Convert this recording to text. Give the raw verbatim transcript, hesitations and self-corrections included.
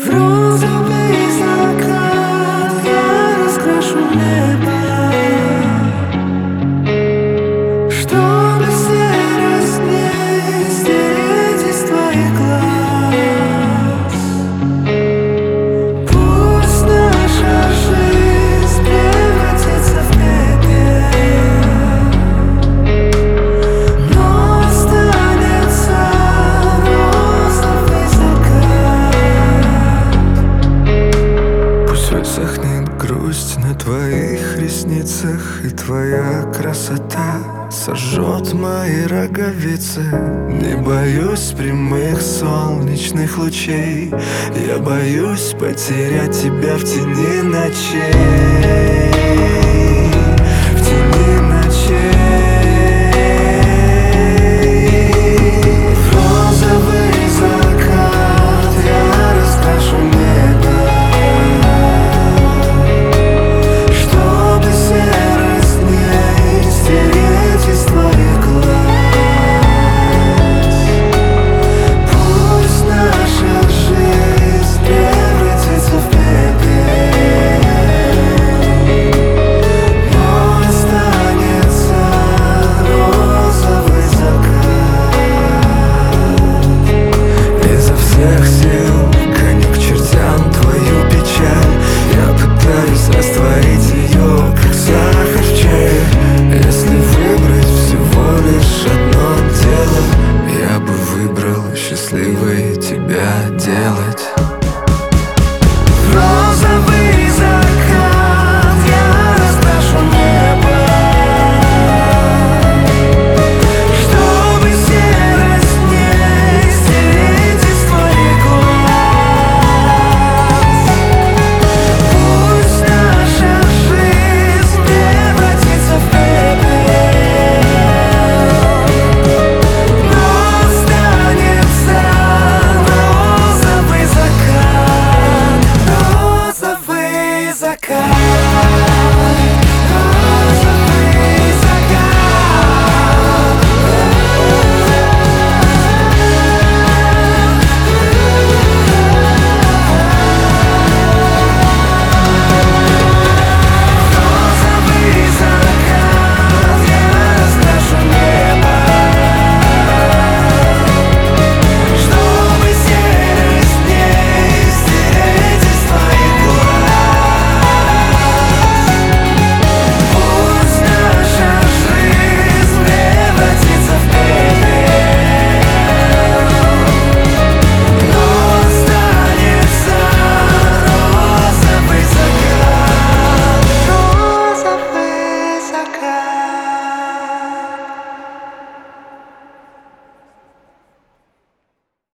В розовый закат я раскрашу небо, чтобы серость не стереть из твоих глаз. Пусть наша жизнь превратится в пепел, но останется розовый закат. Пусть высохнет грусть на твоих ресницах, и твоя красота сожжет мои роговицы. Не боюсь прямых солнечных лучей, я боюсь потерять тебя в тени ночей. В тени ночей. В розовый закат я раскрашу небо, чтобы серость не стереть из твоих глаз. Пусть наша жизнь превратится в пепел, но останется розовый закат. Изо всех сил гоню к чертям твою печаль, я пытаюсь растворить ее, как сахар в чае. Если выбрать всего лишь одно дело, я бы выбрал счастливой тебя делать.